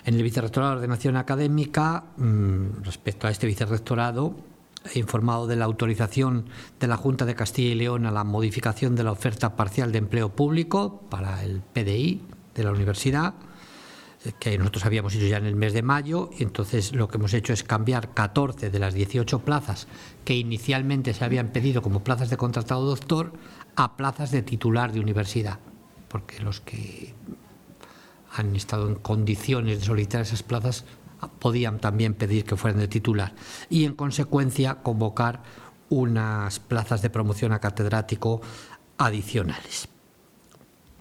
En el Vicerrectorado de Ordenación Académica, respecto a este vicerrectorado, he informado de la autorización de la Junta de Castilla y León a la modificación de la oferta parcial de empleo público para el PDI de la universidad, que nosotros habíamos hecho ya en el mes de mayo, y entonces lo que hemos hecho es cambiar 14 de las 18 plazas que inicialmente se habían pedido como plazas de contratado doctor a plazas de titular de universidad, porque los que han estado en condiciones de solicitar esas plazas podían también pedir que fueran de titular, y en consecuencia convocar unas plazas de promoción a catedrático adicionales.